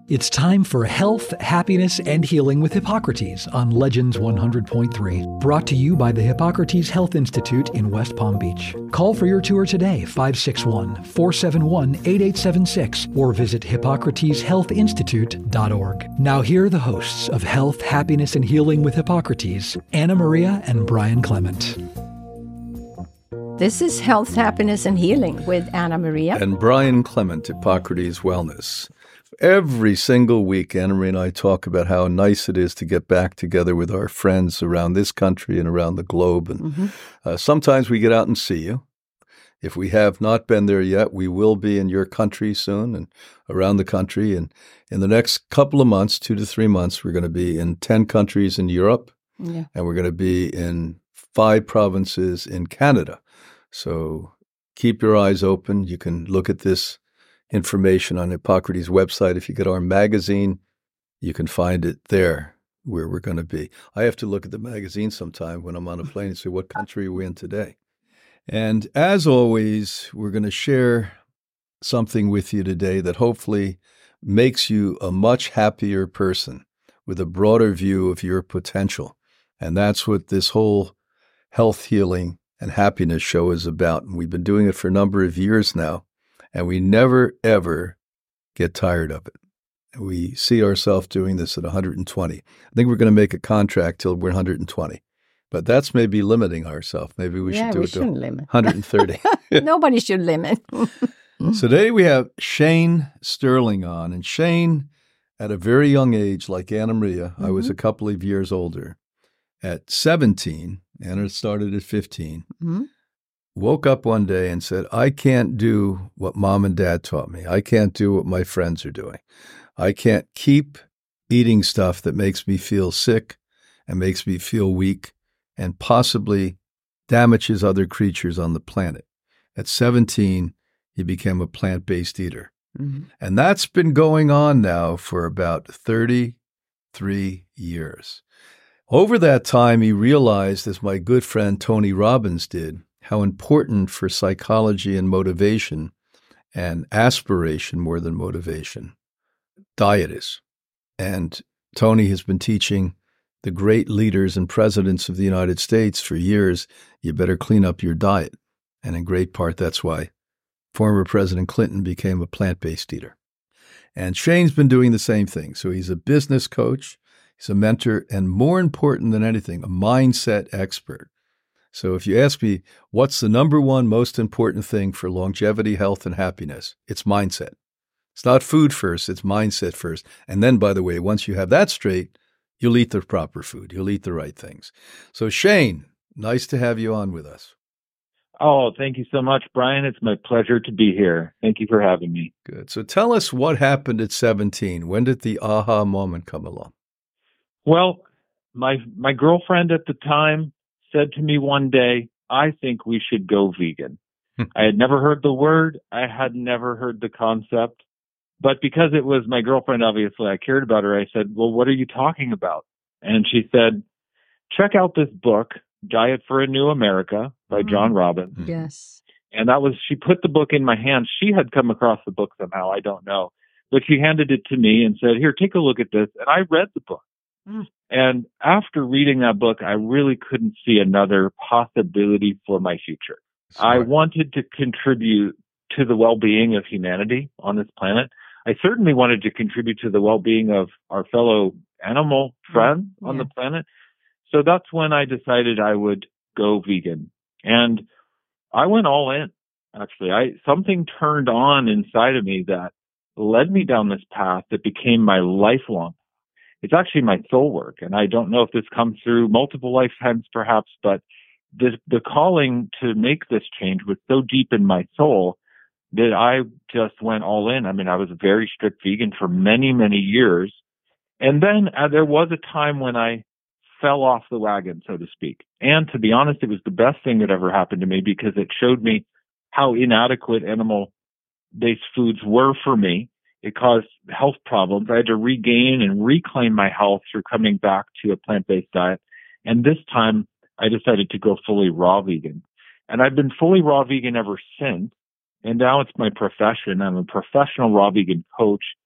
It's time for Health, Happiness, and Healing with Hippocrates on Legends 100.3. Brought to you by the Hippocrates Health Institute in West Palm Beach. Call for your tour today, 561-471-8876, or visit hippocrateshealthinstitute.org. Now here are the hosts of Health, Happiness, and Healing with Hippocrates, Anna Maria and Brian Clement. This is Health, Happiness, and Healing with Anna Maria. And Brian Clement, Hippocrates Wellness. Every single week, Anna Maria and I talk about how nice it is to get back together with our friends around this country and around the globe. And sometimes we get out and see you. If we have not been there yet, we will be in your country soon and around the country. And in the next couple of months, 2 to 3 months, we're going to be in 10 countries in Europe. Yeah. And we're going to be in 5 provinces in Canada. So keep your eyes open. You can look at this information on Hippocrates' website. If you get our magazine, you can find it there where we're going to be. I have to look at the magazine sometime when I'm on a plane and say, what country are we in today? And as always, we're going to share something with you today that hopefully makes you a much happier person with a broader view of your potential. And that's what this whole health, healing, and happiness show is about. And we've been doing it for a number of years now. And we never, ever get tired of it. We see ourselves doing this at 120. I think we're going to make a contract till we're 120. But that's maybe limiting ourselves. Maybe we should do it to 130. Nobody should limit. So today we have Shane Sterling on. And Shane, at a very young age, like Anna Maria, I was a couple of years older. At 17, Anna started at 15. Woke up one day and said, I can't do what mom and dad taught me. I can't do what my friends are doing. I can't keep eating stuff that makes me feel sick and makes me feel weak and possibly damages other creatures on the planet. At 17, he became a plant-based eater. And that's been going on now for about 33 years. Over that time, he realized, as my good friend Tony Robbins did, how important for psychology and motivation and aspiration more than motivation diet is. And Tony has been teaching the great leaders and presidents of the United States for years, you better clean up your diet. And in great part, that's why former President Clinton became a plant-based eater. And Shane's been doing the same thing. So he's a business coach, he's a mentor, and more important than anything, a mindset expert. So if you ask me, what's the number one most important thing for longevity, health, and happiness? It's mindset. It's not food first, it's mindset first. And then, by the way, once you have that straight, you'll eat the proper food. You'll eat the right things. So Shane, nice to have you on with us. Oh, thank you so much, Brian. It's my pleasure to be here. Thank you for having me. Good. So tell us what happened at 17. When did the aha moment come along? Well, my girlfriend at the time said to me one day, I think we should go vegan. I had never heard the word. I had never heard the concept. But because it was my girlfriend, obviously, I cared about her. I said, well, what are you talking about? And she said, check out this book, Diet for a New America by John Robbins. Yes. And she put the book in my hand. She had come across the book somehow. I don't know. But she handed it to me and said, here, take a look at this. And I read the book. And after reading that book, I really couldn't see another possibility for my future. Smart. I wanted to contribute to the well-being of humanity on this planet. I certainly wanted to contribute to the well-being of our fellow animal friends on the planet. So that's when I decided I would go vegan. And I went all in, actually. Something turned on inside of me that led me down this path that became my lifelong. It's actually my soul work. And I don't know if this comes through multiple lifetimes, perhaps, but the calling to make this change was so deep in my soul that I just went all in. I mean, I was a very strict vegan for many, many years. And then there was a time when I fell off the wagon, so to speak. And to be honest, it was the best thing that ever happened to me because it showed me how inadequate animal-based foods were for me. It caused health problems. I had to regain and reclaim my health through coming back to a plant-based diet. And this time, I decided to go fully raw vegan. And I've been fully raw vegan ever since. And now it's my profession. I'm a professional raw vegan coach.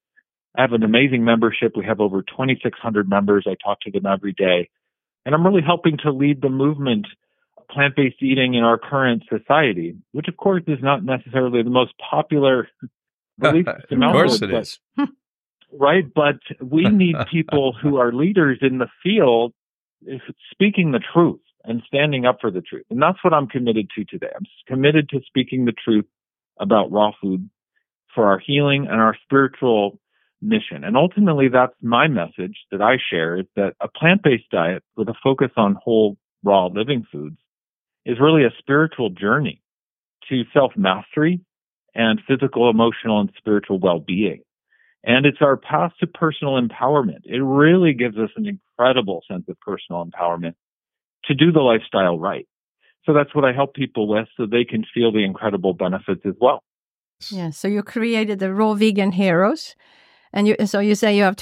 I have an amazing membership. We have over 2,600 members. I talk to them every day. And I'm really helping to lead the movement of plant-based eating in our current society, which, of course, is not necessarily the most popular belief system. Of course it is. Right? But we need people who are leaders in the field speaking the truth and standing up for the truth. And that's what I'm committed to today. I'm committed to speaking the truth about raw food for our healing and our spiritual mission. And ultimately, that's my message that I share, is that a plant-based diet with a focus on whole, raw, living foods is really a spiritual journey to self-mastery and physical, emotional, and spiritual well-being. And it's our path to personal empowerment. It really gives us an incredible sense of personal empowerment to do the lifestyle right. So that's what I help people with, so they can feel the incredible benefits as well. Yeah, so you created the Raw Vegan Heroes. And you say you have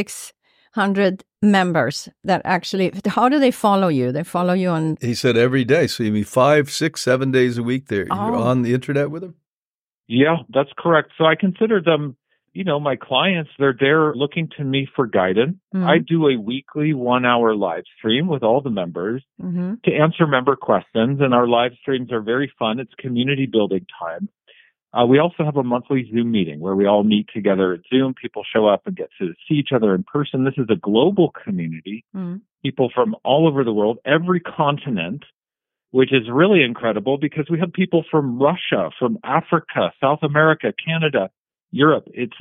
2,600 members that actually, how do they follow you? They follow you on... He said every day. So you mean 5, 6, 7 days a week there. You're on the internet with them? Yeah, that's correct. So I consider them, my clients. They're there looking to me for guidance. Mm-hmm. I do a weekly 1-hour live stream with all the members to answer member questions. And our live streams are very fun. It's community building time. We also have a monthly Zoom meeting where we all meet together at Zoom. People show up and get to see each other in person. This is a global community, people from all over the world, every continent, which is really incredible because we have people from Russia, from Africa, South America, Canada, Europe. It's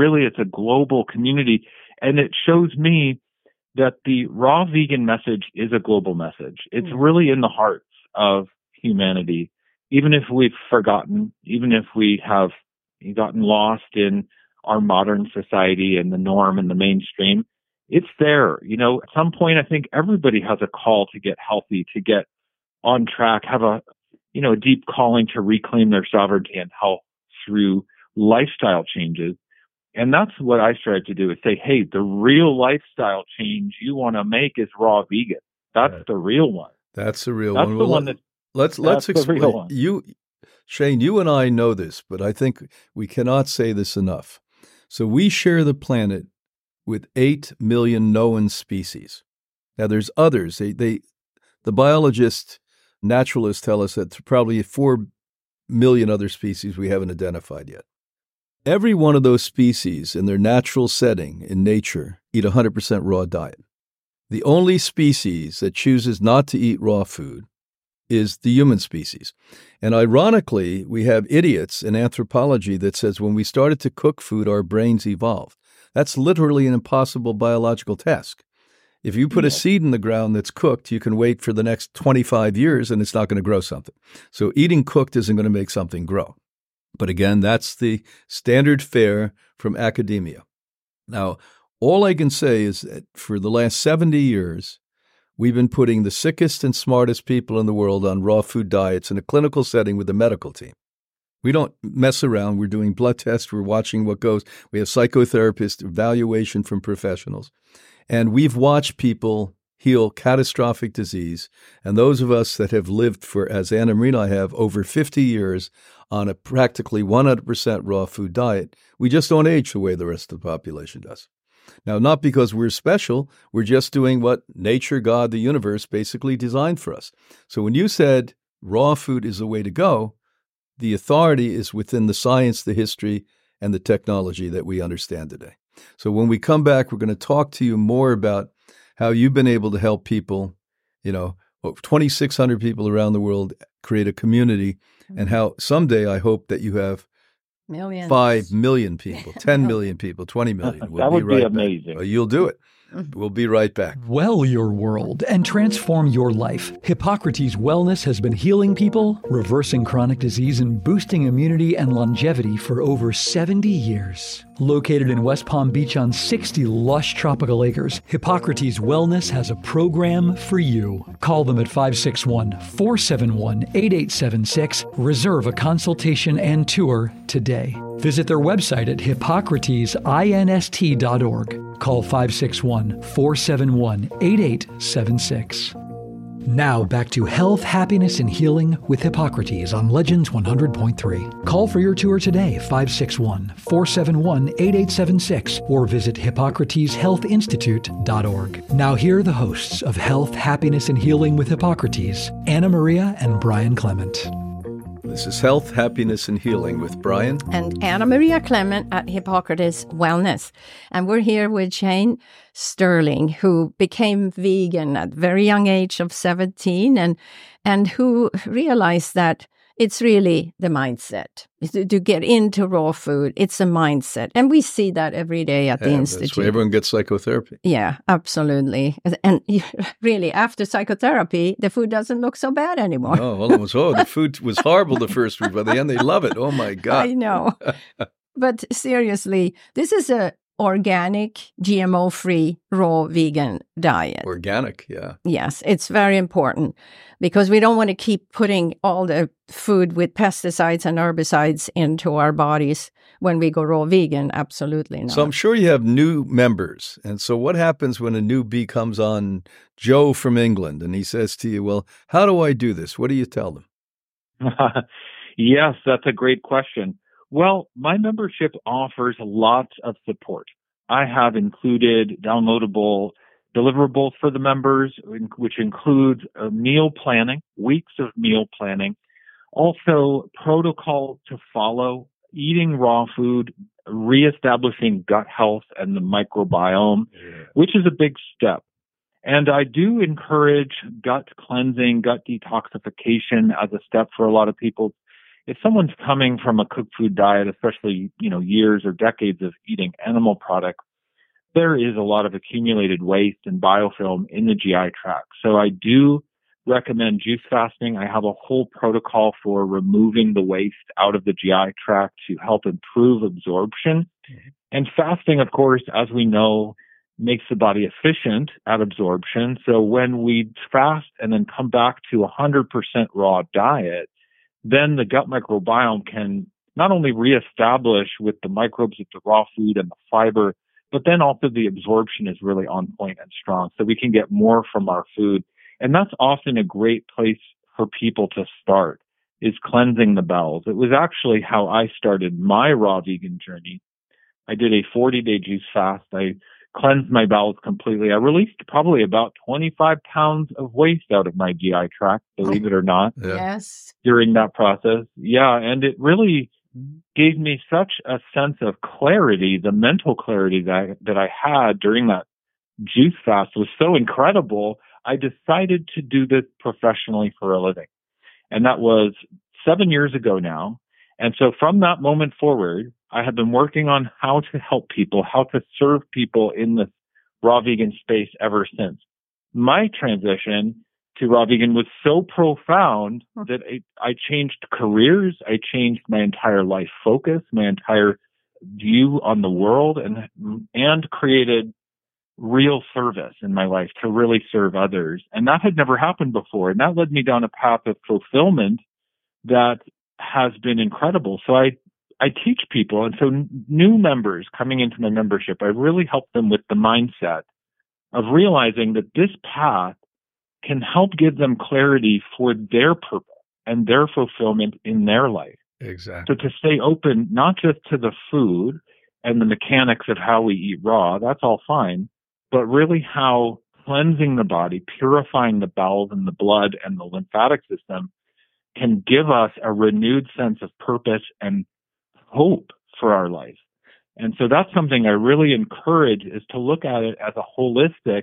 a global community. And it shows me that the raw vegan message is a global message. It's really in the hearts of humanity. Even if we've forgotten, even if we have gotten lost in our modern society and the norm and the mainstream, it's there. At some point, I think everybody has a call to get healthy, to get on track, have a deep calling to reclaim their sovereignty and health through lifestyle changes. And that's what I strive to do, is say, hey, the real lifestyle change you want to make is raw vegan. That's the real one. That's the real one. That's the one that... Let's explain. Shane, you and I know this, but I think we cannot say this enough. So we share the planet with 8 million known species. Now there's others. The biologists, naturalists tell us that there's probably 4 million other species we haven't identified yet. Every one of those species in their natural setting in nature eat 100% raw diet. The only species that chooses not to eat raw food is the human species. And ironically, we have idiots in anthropology that says when we started to cook food, our brains evolved. That's literally an impossible biological task. If you put a seed in the ground that's cooked, you can wait for the next 25 years and it's not going to grow something. So eating cooked isn't going to make something grow. But again, that's the standard fare from academia. Now, all I can say is that for the last 70 years, we've been putting the sickest and smartest people in the world on raw food diets in a clinical setting with a medical team. We don't mess around. We're doing blood tests. We're watching what goes. We have psychotherapists, evaluation from professionals. And we've watched people heal catastrophic disease. And those of us that have lived for, as Anna Marie and I have, over 50 years on a practically 100% raw food diet, we just don't age the way the rest of the population does. Now, not because we're special, we're just doing what nature, God, the universe basically designed for us. So when you said raw food is the way to go, the authority is within the science, the history, and the technology that we understand today. So when we come back, we're going to talk to you more about how you've been able to help people, 2,600 people around the world create a community, and how someday I hope that you have millions. 5 million people, 10 million people, 20 million. That would be amazing. You'll do it. We'll be right back. Well your world and transform your life. Hippocrates Wellness has been healing people, reversing chronic disease, and boosting immunity and longevity for over 70 years. Located in West Palm Beach on 60 lush tropical acres, Hippocrates Wellness has a program for you. Call them at 561-471-8876. Reserve a consultation and tour today. Visit their website at hippocratesinst.org. Call 561-471-8876. Now back to Health, Happiness, and Healing with Hippocrates on Legends 100.3. Call for your tour today, 561-471-8876, or visit HippocratesHealthInstitute.org. Now here are the hosts of Health, Happiness, and Healing with Hippocrates, Anna Maria and Brian Clement. This is Health, Happiness, and Healing with Brian and Anna Maria Clement at Hippocrates Wellness. And we're here with Shane Sterling, who became vegan at a very young age of 17 and who realized that it's really the mindset. To get into raw food, it's a mindset. And we see that every day at the Institute. That's why everyone gets psychotherapy. Yeah, absolutely. And really, after psychotherapy, the food doesn't look so bad anymore. The food was horrible the first week. By the end, they love it. Oh, my God. I know. But seriously, this is a organic, GMO-free, raw vegan diet. Organic, yeah. Yes, it's very important because we don't want to keep putting all the food with pesticides and herbicides into our bodies when we go raw vegan. Absolutely not. So I'm sure you have new members. And so what happens when a newbie comes on, Joe from England, and he says to you, well, how do I do this? What do you tell them? Yes, that's a great question. Well, my membership offers lots of support. I have included downloadable deliverables for the members, which includes meal planning, weeks of meal planning, also protocol to follow, eating raw food, reestablishing gut health and the microbiome, which is a big step. And I do encourage gut cleansing, gut detoxification as a step for a lot of people. If someone's coming from a cooked food diet, especially, years or decades of eating animal products, there is a lot of accumulated waste and biofilm in the GI tract. So I do recommend juice fasting. I have a whole protocol for removing the waste out of the GI tract to help improve absorption. Mm-hmm. And fasting, of course, as we know, makes the body efficient at absorption. So when we fast and then come back to 100% raw diet, then the gut microbiome can not only reestablish with the microbes of the raw food and the fiber, but then also the absorption is really on point and strong. So we can get more from our food. And that's often a great place for people to start, is cleansing the bowels. It was actually how I started my raw vegan journey. I did a 40-day juice fast. I cleansed my bowels completely. I released probably about 25 pounds of waste out of my GI tract, believe it or not. Yes. During that process. Yeah. And it really gave me such a sense of clarity. The mental clarity that I had during that juice fast was so incredible. I decided to do this professionally for a living. And that was 7 years ago now. And so from that moment forward, I have been working on how to help people, how to serve people in the raw vegan space ever since. My transition to raw vegan was so profound that I changed careers. I changed my entire life focus, my entire view on the world, and created real service in my life to really serve others. And that had never happened before. And that led me down a path of fulfillment that has been incredible. So I teach people. And so new members coming into my membership, I really help them with the mindset of realizing that this path can help give them clarity for their purpose and their fulfillment in their life. Exactly. So to stay open, not just to the food and the mechanics of how we eat raw, that's all fine, but really how cleansing the body, purifying the bowels and the blood and the lymphatic system can give us a renewed sense of purpose and hope for our life. And so that's something I really encourage, is to look at it as a holistic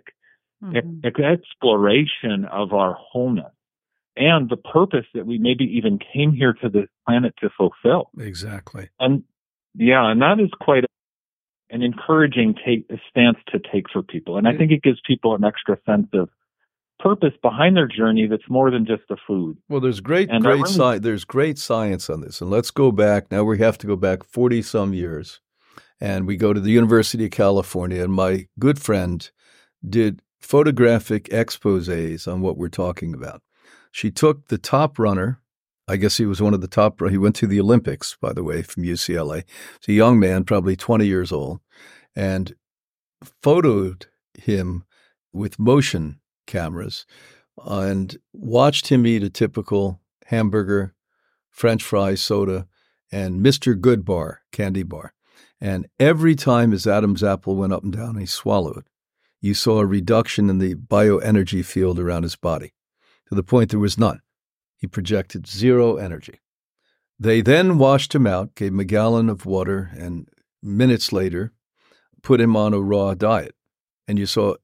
exploration of our wholeness and the purpose that we maybe even came here to this planet to fulfill. Exactly. And that is quite an encouraging stance to take for people. And I think it gives people an extra sense of purpose behind their journey that's more than just the food. Well, there's great science on this. And let's go back. Now we have to go back 40 some years. And we go to the University of California, and my good friend did photographic exposés on what we're talking about. She took the top runner. I guess he was one of the top. He went to the Olympics, by the way, from UCLA. He's a young man, probably 20 years old, and photoed him with motion cameras and watched him eat a typical hamburger, French fries, soda, and Mr. Good bar, candy bar. And every time his Adam's apple went up and down, he swallowed, you saw a reduction in the bioenergy field around his body, to the point there was none. He projected zero energy. They then washed him out, gave him a gallon of water, and minutes later put him on a raw diet. And you saw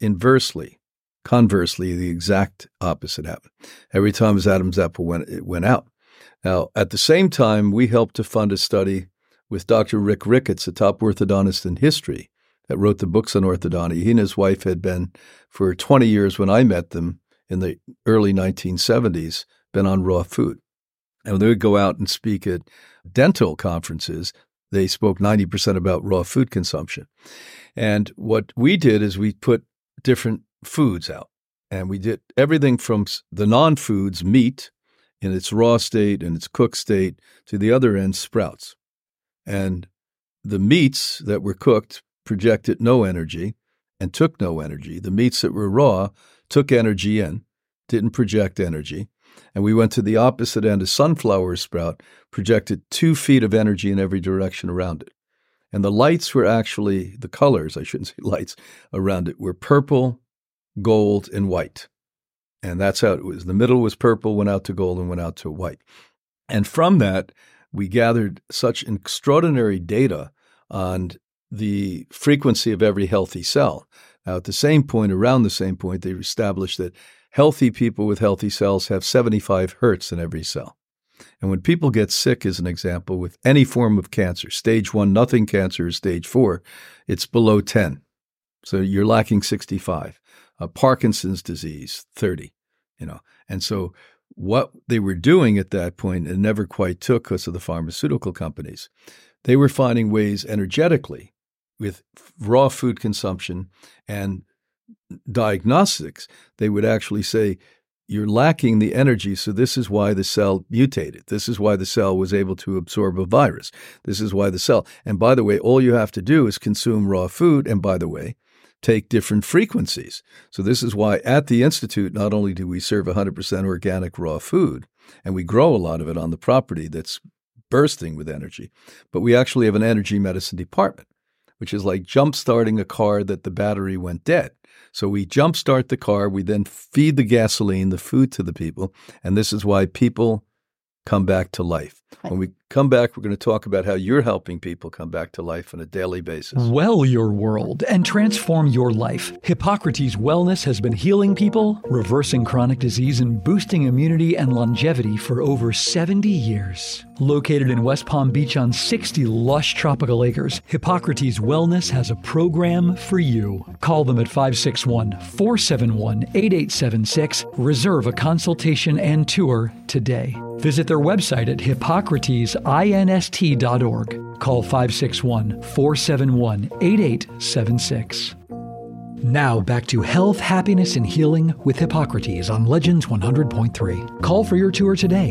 conversely, the exact opposite happen. Every time his Adam's apple went out. Now, at the same time, we helped to fund a study with Dr. Rick Ricketts, a top orthodontist in history, that wrote the books on orthodonty. He and his wife had been, for 20 years when I met them in the early 1970s, been on raw food. And when they would go out and speak at dental conferences, they spoke 90% about raw food consumption. And what we did is we put different foods out. And we did everything from the non-foods, meat, in its raw state and its cooked state, to the other end, sprouts. And the meats that were cooked projected no energy and took no energy. The meats that were raw took energy in, didn't project energy. And we went to the opposite end. A sunflower sprout projected 2 feet of energy in every direction around it. And the lights were actually, the colors, I shouldn't say lights, around it were purple, gold, and white. And that's how it was. The middle was purple, went out to gold, and went out to white. And from that, we gathered such extraordinary data on the frequency of every healthy cell. Now, at the same point, around the same point, they established that healthy people with healthy cells have 75 hertz in every cell. And when people get sick, as an example, with any form of cancer, stage 1, nothing cancer, is stage 4, it's below 10. So you're lacking 65. Parkinson's disease, 30, And so what they were doing at that point, it never quite took because of the pharmaceutical companies. They were finding ways energetically with raw food consumption and diagnostics. They would actually say, you're lacking the energy, so this is why the cell mutated. This is why the cell was able to absorb a virus. This is why the cell. And by the way, all you have to do is consume raw food. And by the way, take different frequencies. So this is why at the Institute, not only do we serve 100% organic raw food, and we grow a lot of it on the property that's bursting with energy, but we actually have an energy medicine department, which is like jump-starting a car that the battery went dead. So we jump-start the car, we then feed the gasoline, the food to the people, and this is why people come back to life. When we come back, we're going to talk about how you're helping people come back to life on a daily basis. Well your world and transform your life. Hippocrates Wellness has been healing people, reversing chronic disease, and boosting immunity and longevity for over 70 years. Located in West Palm Beach on 60 lush tropical acres, Hippocrates Wellness has a program for you. Call them at 561-471-8876. Reserve a consultation and tour today. Visit their website at hippocratesinst.org. Call 561-471-8876. Now back to Health, Happiness, and Healing with Hippocrates on Legends 100.3. Call for your tour today,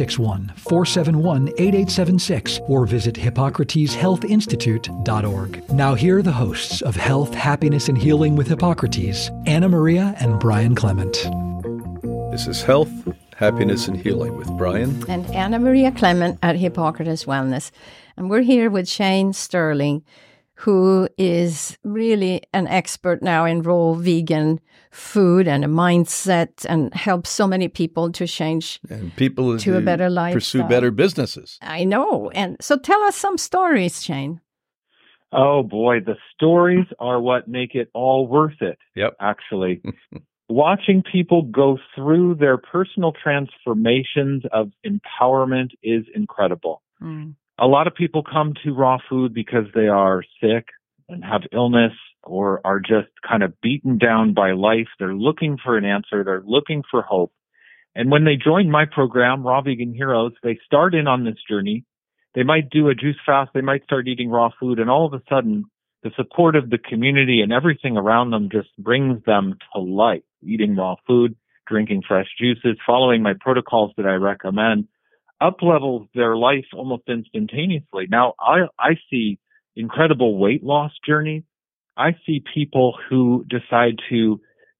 561-471-8876, or visit hippocrateshealthinstitute.org. Now here are the hosts of Health, Happiness, and Healing with Hippocrates, Anna Maria and Brian Clement. This is Health, Happiness, and Healing with Brian and Anna Maria Clement at Hippocrates Wellness. And we're here with Shane Sterling, who is really an expert now in raw vegan food and a mindset, and helps so many people to change and people to a better life. Pursue better businesses. I know. And so tell us some stories, Shane. Oh, boy. The stories are what make it all worth it, Yep. actually. Watching people go through their personal transformations of empowerment is incredible. Mm. A lot of people come to raw food because they are sick and have illness or are just kind of beaten down by life. They're looking for an answer. They're looking for hope. And when they join my program, Raw Vegan Heroes, they start in on this journey. They might do a juice fast. They might start eating raw food. And all of a sudden, the support of the community and everything around them just brings them to life. Eating raw food, drinking fresh juices, following my protocols that I recommend, up-levels their life almost instantaneously. Now, I see incredible weight loss journeys. I see people who decide to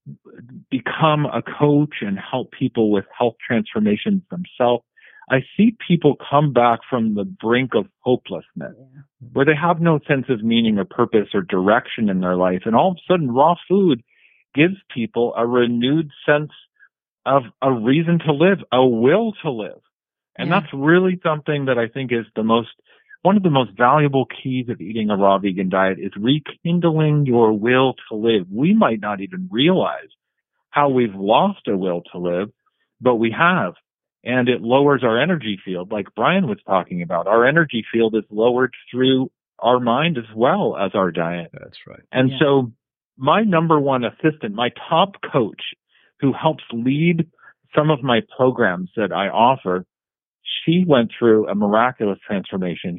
become a coach and help people with health transformations themselves, I see people come back from the brink of hopelessness, where they have no sense of meaning or purpose or direction in their life. And all of a sudden, raw food gives people a renewed sense of a reason to live, a will to live. And that's really something that I think is one of the most valuable keys of eating a raw vegan diet is rekindling your will to live. We might not even realize how we've lost a will to live, but we have. And it lowers our energy field, like Brian was talking about. Our energy field is lowered through our mind as well as our diet. That's right. And so my number one assistant, my top coach, who helps lead some of my programs that I offer, she went through a miraculous transformation.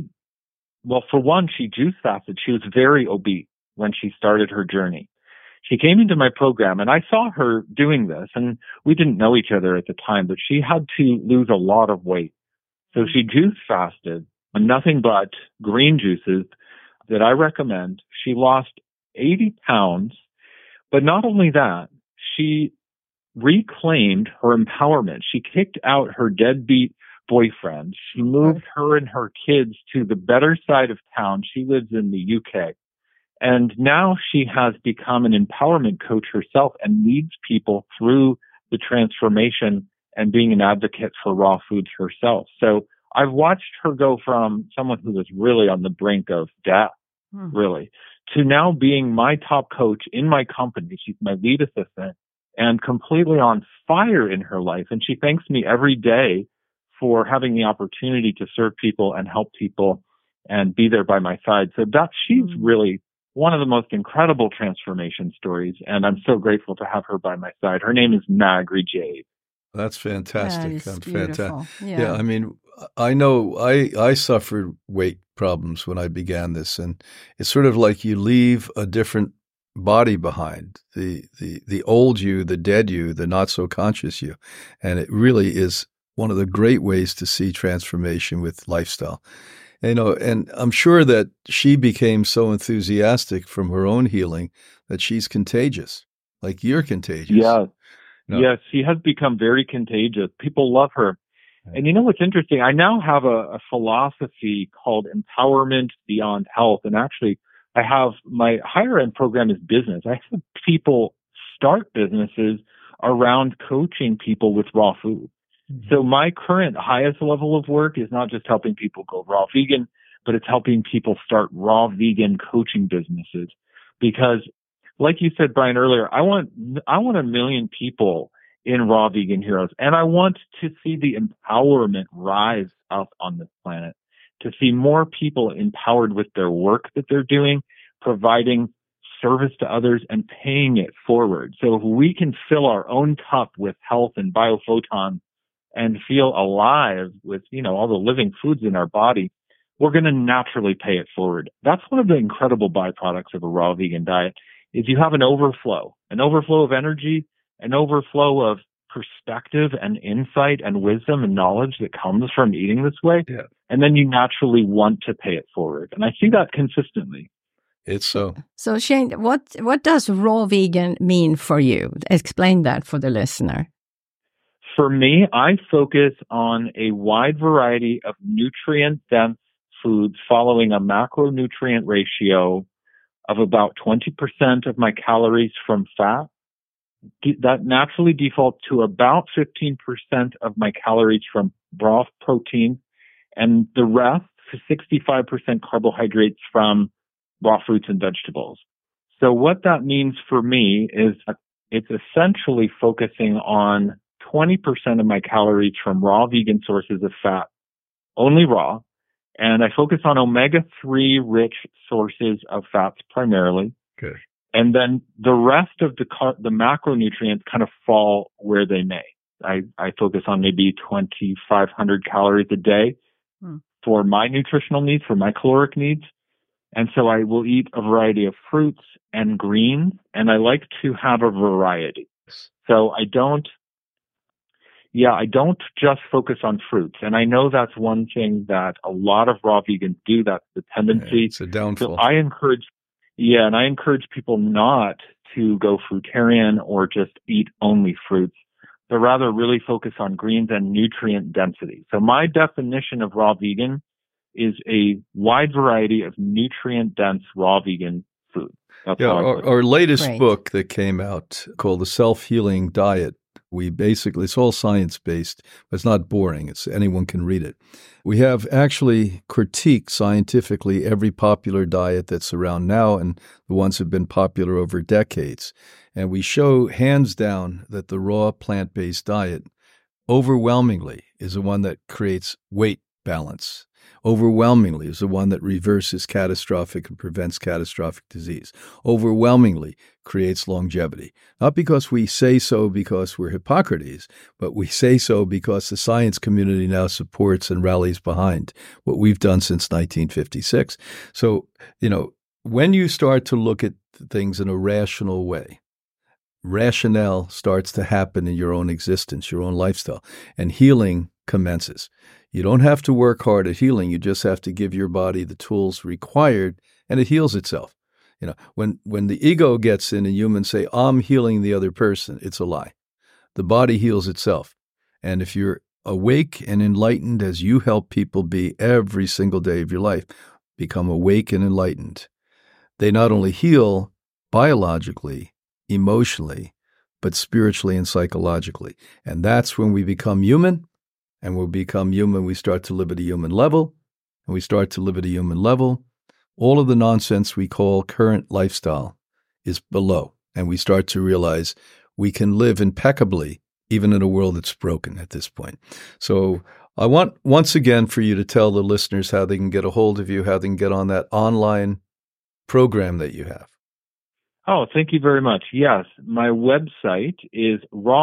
For one, she juice fasted. She was very obese when she started her journey. She came into my program and I saw her doing this, and we didn't know each other at the time, but she had to lose a lot of weight. So she juice fasted on nothing but green juices that I recommend. She lost 80 pounds, but not only that, she reclaimed her empowerment. She kicked out her deadbeat boyfriend. She moved her and her kids to the better side of town. She lives in the UK. And now she has become an empowerment coach herself and leads people through the transformation and being an advocate for raw foods herself. So I've watched her go from someone who was really on the brink of death, really, to now being my top coach in my company. She's my lead assistant and completely on fire in her life. And she thanks me every day for having the opportunity to serve people and help people and be there by my side. So she's really one of the most incredible transformation stories, and I'm so grateful to have her by my side. Her name is Magri Jade. That's fantastic. That is beautiful. Yeah, I mean, I know I suffered weight problems when I began this, and it's sort of like you leave a different body behind, the old you, the dead you, the not so conscious you, and it really is one of the great ways to see transformation with lifestyle. And I'm sure that she became so enthusiastic from her own healing that she's contagious, like you're contagious. Yeah. Yes, she has become very contagious. People love her. And you know what's interesting? I now have a philosophy called Empowerment Beyond Health. And actually, I have my higher end program is business. I have people start businesses around coaching people with raw food. So my current highest level of work is not just helping people go raw vegan, but it's helping people start raw vegan coaching businesses. Because like you said, Brian, earlier, I want 1 million people in Raw Vegan Heroes. And I want to see the empowerment rise up on this planet, to see more people empowered with their work that they're doing, providing service to others and paying it forward. So if we can fill our own cup with health and biophotons and feel alive with, all the living foods in our body, we're going to naturally pay it forward. That's one of the incredible byproducts of a raw vegan diet is you have an overflow of energy, an overflow of perspective and insight and wisdom and knowledge that comes from eating this way. Yeah. And then you naturally want to pay it forward. And I see that consistently. It's so. So Shane, what does raw vegan mean for you? Explain that for the listener. For me, I focus on a wide variety of nutrient-dense foods following a macronutrient ratio of about 20% of my calories from fat. That naturally defaults to about 15% of my calories from broth protein, and the rest, 65% carbohydrates from raw fruits and vegetables. So what that means for me is it's essentially focusing on 20% of my calories from raw vegan sources of fat, only raw. And I focus on omega-3 rich sources of fats primarily. Good. And then the rest of the macronutrients kind of fall where they may. I focus on maybe 2,500 calories a day for my nutritional needs, for my caloric needs. And so I will eat a variety of fruits and greens, and I like to have a variety. So I don't just focus on fruits. And I know that's one thing that a lot of raw vegans do. That's the tendency. It's a downfall. So I encourage Yeah, and I encourage people not to go fruitarian or just eat only fruits, but rather really focus on greens and nutrient density. So my definition of raw vegan is a wide variety of nutrient-dense raw vegan food. That's our latest book that came out called The Self-Healing Diet, it's all science-based, but it's not boring. Anyone can read it. We have actually critiqued scientifically every popular diet that's around now and the ones that have been popular over decades. And we show hands down that the raw plant-based diet overwhelmingly is the one that creates weight balance. Overwhelmingly is the one that reverses catastrophic and prevents catastrophic disease. Overwhelmingly creates longevity. Not because we say so because we're Hippocrates, but we say so because the science community now supports and rallies behind what we've done since 1956. So, when you start to look at things in a rational way, rationale starts to happen in your own existence, your own lifestyle, and healing commences. You don't have to work hard at healing. You just have to give your body the tools required, and it heals itself. When the ego gets in and humans say, I'm healing the other person, it's a lie. The body heals itself. And if you're awake and enlightened as you help people be every single day of your life, become awake and enlightened, they not only heal biologically, emotionally, but spiritually and psychologically. And that's when we become human. And when we become human, we start to live at a human level. And we start to live at a human level, all of the nonsense we call current lifestyle is below. And we start to realize we can live impeccably, even in a world that's broken at this point. So I want, once again, for you to tell the listeners how they can get a hold of you, how they can get on that online program that you have. Oh, thank you very much. Yes, my website is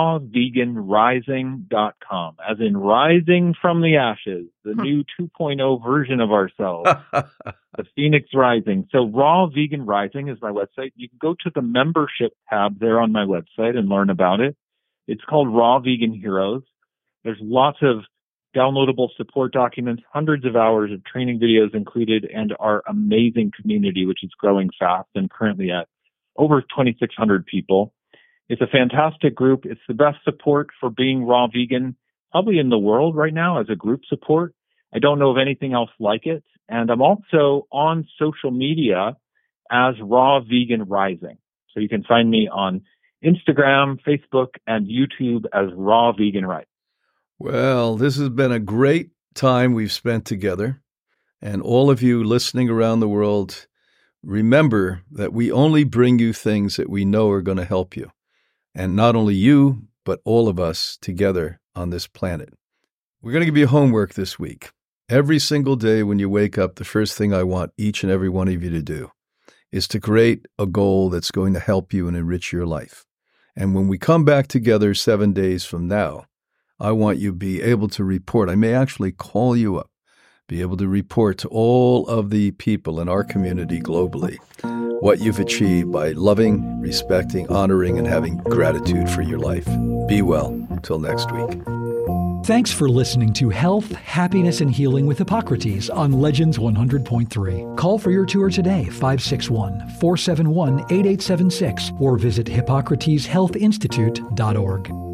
rawveganrising.com, as in rising from the ashes, the new 2.0 version of ourselves, the Phoenix Rising. So Raw Vegan Rising is my website. You can go to the membership tab there on my website and learn about it. It's called Raw Vegan Heroes. There's lots of downloadable support documents, hundreds of hours of training videos included, and our amazing community, which is growing fast and currently at over 2,600 people. It's a fantastic group. It's the best support for being raw vegan, probably in the world right now as a group support. I don't know of anything else like it. And I'm also on social media as Raw Vegan Rising. So you can find me on Instagram, Facebook, and YouTube as Raw Vegan Rising. Well, this has been a great time we've spent together. And all of you listening around the world, remember that we only bring you things that we know are going to help you. And not only you, but all of us together on this planet. We're going to give you homework this week. Every single day when you wake up, the first thing I want each and every one of you to do is to create a goal that's going to help you and enrich your life. And when we come back together 7 days from now, I want you to be able to report. I may actually call you up. Be able to report to all of the people in our community globally what you've achieved by loving, respecting, honoring, and having gratitude for your life. Be well. Until next week. Thanks for listening to Health, Happiness, and Healing with Hippocrates on Legends 100.3. Call for your tour today, 561-471-8876, or visit hippocrateshealthinstitute.org.